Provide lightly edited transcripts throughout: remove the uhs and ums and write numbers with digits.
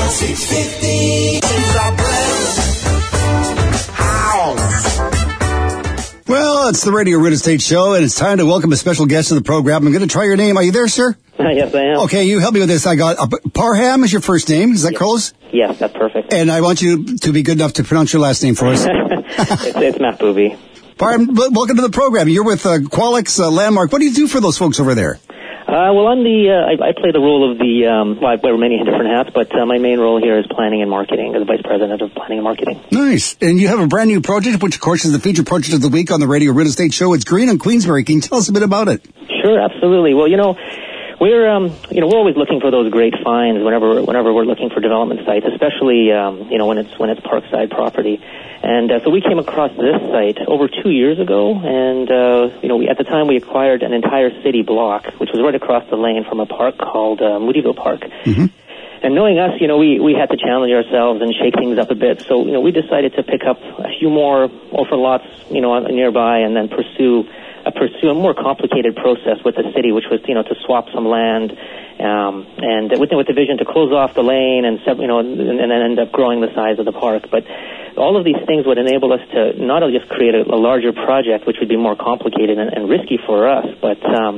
650 Well, it's the Radio Real Estate Show, and it's time to welcome a special guest to the program. I'm going to try your name. Are you there, sir? Yes, I am. Okay, you help me with this. I got Parham is your first name. Is that close? Yes, that's perfect. And I want you to be good enough to pronounce your last name for us. It's Mahboubi. Parham, welcome to the program. You're with Qualix Landmark. What do you do for those folks over there? Well, I play the role of I wear many different hats, but my main role here is planning and marketing, as the Vice President of Planning and Marketing. Nice. And you have a brand new project, which, of course, is the featured project of the week on the Radio Real Estate Show. It's Green on Queensbury. Can you tell us a bit about it? Sure, absolutely. Well, we're always looking for those great finds whenever we're looking for development sites, especially when it's parkside property. And so we came across this site over 2 years ago, and at the time we acquired an entire city block, which was right across the lane from a park called Moodyville Park. Mm-hmm. And knowing us, we had to challenge ourselves and shake things up a bit. So we decided to pick up a few more offer lots, nearby, and then pursue a more complicated process with the city, which was to swap some land. And with the vision to close off the lane and then end up growing the size of the park. But all of these things would enable us to not only just create a larger project, which would be more complicated and risky for us, but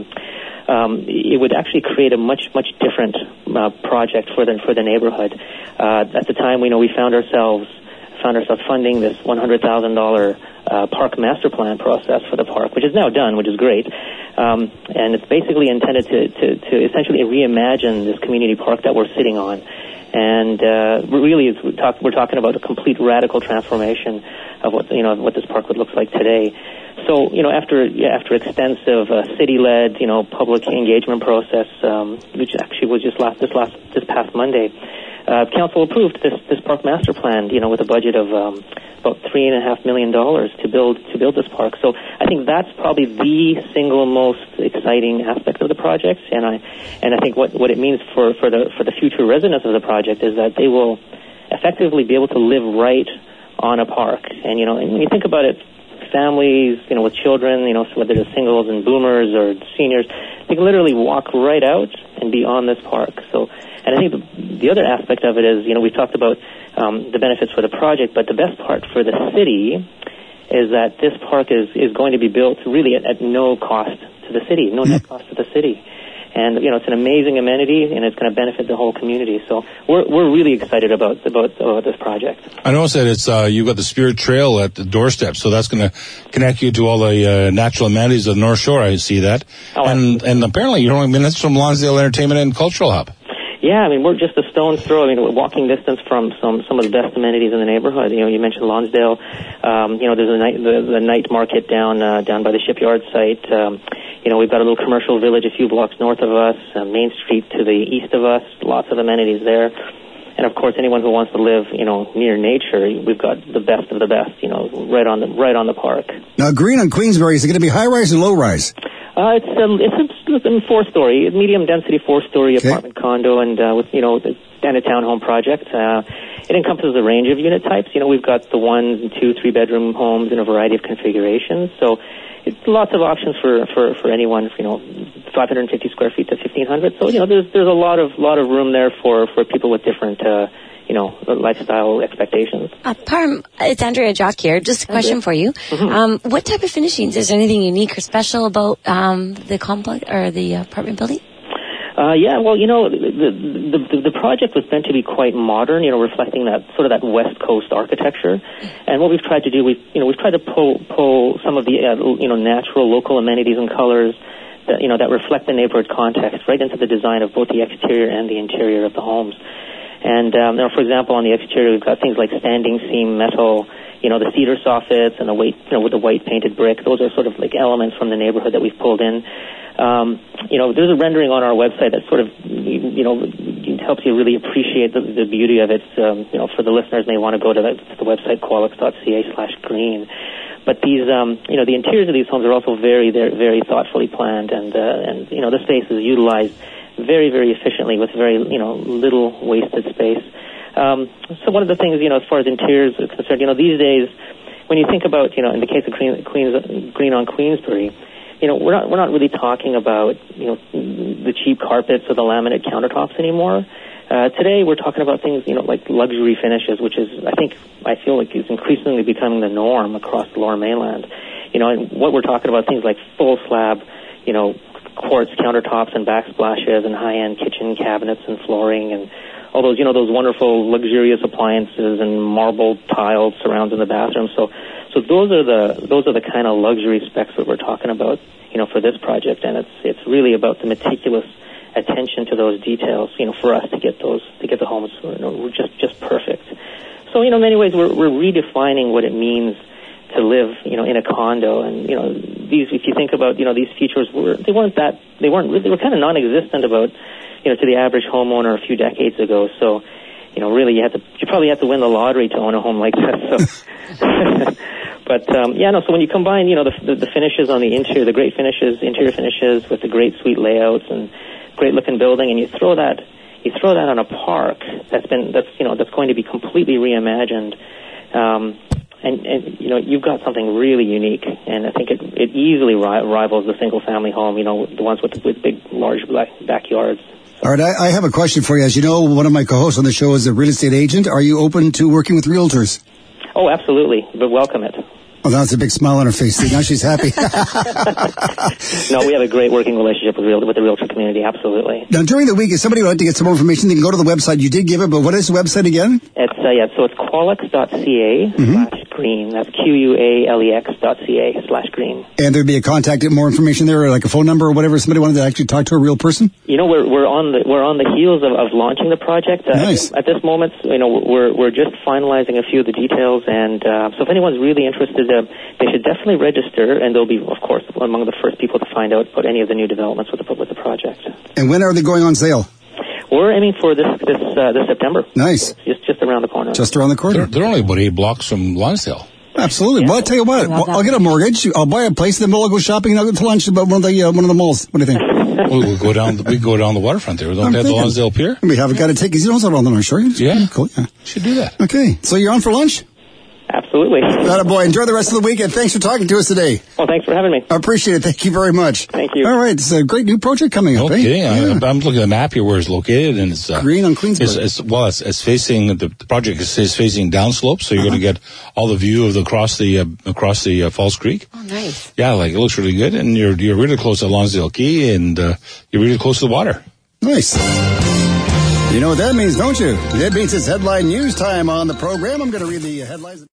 it would actually create a much different project for the neighborhood. At the time, we found ourselves funding this $100,000 park master plan process for the park, which is now done, which is great. And it's basically intended to essentially reimagine this community park that we're sitting on. And really, we're talking about a complete radical transformation of what this park would look like today. So, after extensive city-led, public engagement process, which actually was this past Monday, council approved this park master plan, with a budget of about $3.5 million to build this park. So I think that's probably the single most exciting aspect of the project, and I think what it means for the future residents of the project is that they will effectively be able to live right on a park. And and when you think about it, families, with children, so whether they're singles and boomers or seniors, they can literally walk right out and be on this park. So, and I think the other aspect of it is, we've talked about the benefits for the project, but the best part for the city is that this park is going to be built really at no cost to the city, no net cost to the city. And, it's an amazing amenity, and it's going to benefit the whole community. So we're really excited about this project. I noticed that it's you've got the Spirit Trail at the doorstep, so that's going to connect you to all the natural amenities of the North Shore. I see that. Oh, and apparently you're only minutes from Lonsdale Entertainment and Cultural Hub. Yeah, we're just a stone's throw. We're walking distance from some of the best amenities in the neighborhood. You mentioned Lonsdale. There's the night market down by the shipyard site. We've got a little commercial village a few blocks north of us, Main Street to the east of us, lots of amenities there. And of course, anyone who wants to live, near nature, we've got the best of the best, right on the park. Now, Green on Queensbury, is it going to be high-rise or low-rise? It's a 4-story, medium density 4-story apartment condo, and with and a townhome project. It encompasses a range of unit types. We've got the 1, 2, 3 bedroom homes in a variety of configurations. So it's lots of options for anyone. 550 square feet to 1,500. So there's a lot of room there for people with different lifestyle expectations. Parham, it's Andrea Jock here. Just a question for you. Mm-hmm. What type of finishings? Is there anything unique or special about the complex or the apartment building? The project was meant to be quite modern, reflecting that sort of that West Coast architecture. And what we've tried to do, we've tried to pull some of the natural local amenities and colors that reflect the neighborhood context right into the design of both the exterior and the interior of the homes. And for example, on the exterior, we've got things like standing seam metal, the cedar soffits and with the white painted brick. Those are sort of like elements from the neighborhood that we've pulled in. There's a rendering on our website that sort of, helps you really appreciate the beauty of it. For the listeners, they want to go to the website qualix.ca/green. But these, the interiors of these homes are also very, very thoughtfully planned, and the space is utilized very, very efficiently with very, little wasted space. So one of the things, as far as interiors are concerned, these days, when you think about, in the case of Green on Queensbury, we're not really talking about, the cheap carpets or the laminate countertops anymore. Today we're talking about things, like luxury finishes, which I feel like is increasingly becoming the norm across the Lower Mainland. And what we're talking about, things like full slab, quartz countertops and backsplashes and high-end kitchen cabinets and flooring and all those, those wonderful luxurious appliances and marble tiled surrounds in the bathroom. So those are the kind of luxury specs that we're talking about, for this project, and it's really about the meticulous attention to those details, for us to get the homes, just perfect. So, in many ways, we're redefining what it means to live, in a condo, and if you think about, these features they were kind of non-existent about, to the average homeowner a few decades ago. So, really, you probably have to win the lottery to own a home like that. So. But, so when you combine, the finishes on the interior, the great finishes, interior finishes with the great suite layouts and great looking building, and you throw that on a park that's going to be completely reimagined, and you've got something really unique, and I think it easily rivals the single family home, the ones with big, large backyards. All right, I have a question for you. As you know, one of my co-hosts on the show is a real estate agent. Are you open to working with realtors? Oh, absolutely. But welcome it. Oh, that's a big smile on her face. See, now she's happy. No, we have a great working relationship with the realtor community, absolutely. Now, during the week, if somebody would like to get some more information, they can go to the website. You did give it, but what is the website again? So it's qualex.ca/green. That's QUALEX.ca/green. And there'd be a contact, more information there, or like a phone number or whatever, if somebody wanted to actually talk to a real person? We're on the heels of launching the project. Nice. At this moment, we're just finalizing a few of the details, and so if anyone's really interested, they should definitely register, and they'll be, of course, among the first people to find out about any of the new developments with the project. And when are they going on sale? We're aiming for this September. Nice. Just around the corner. Just around the corner. They're only about 8 blocks from Lonsdale. Absolutely. Yeah. Well, I'll tell you what. I'll get a mortgage. I'll buy a place, then we'll go shopping and I'll go to lunch about one of the malls. What do you think? We go down the waterfront there. Don't they have the Lonsdale Pier? We haven't got to take his nose out on the North Shore. Yeah. Cool. Yeah. Should do that. Okay. So you're on for lunch? Absolutely. Atta boy. Enjoy the rest of the weekend. Thanks for talking to us today. Well, thanks for having me. I appreciate it. Thank you very much. Thank you. All right. It's a great new project coming up. Okay. Yeah. I'm looking at the map here where it's located, and it's Green on Queensbury. It's facing the project is facing downslope, so you're going to get all the view of across the Falls Creek. Oh, nice. Yeah, it looks really good, and you're really close to Lonsdale Quay, and you're really close to the water. Nice. You know what that means, don't you? That means it's headline news time on the program. I'm going to read the headlines.